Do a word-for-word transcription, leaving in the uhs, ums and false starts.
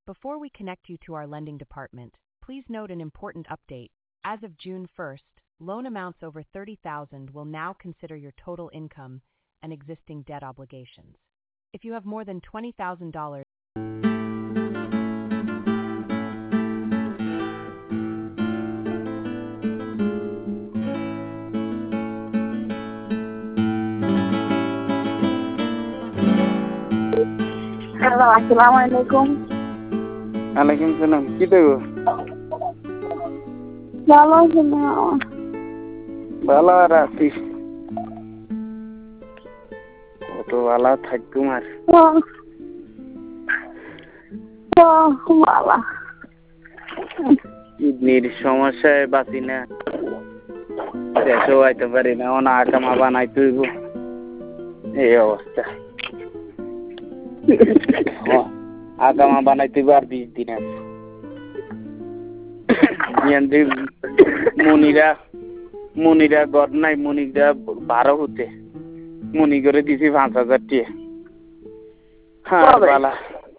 Before we connect you to our lending department, please note an important update. As of June first, loan amounts over thirty thousand dollars will now consider your total income and existing debt obligations. If you have more than twenty thousand dollars, hello, আসসালামু আলাইকুম। ওয়ালাইকুম সালাম। কি দেব? ভালো আছেন? ভালো আর আছি। কত ভালো থাকুম আর। ভালো। কিডনির সমস্যায় বাঁচি না, দেশেও আইতে পারি না, অনা আকামা বানাইতে হইব, এই অবস্থা। আগামা বানাইতে আর বিশ দিন আছে। মনিরা মনিরা গড় নাই, মনিরা বারো হতে মনি করে দিছি পাঁচ হাজার টিয়া। হ্যাঁ বালা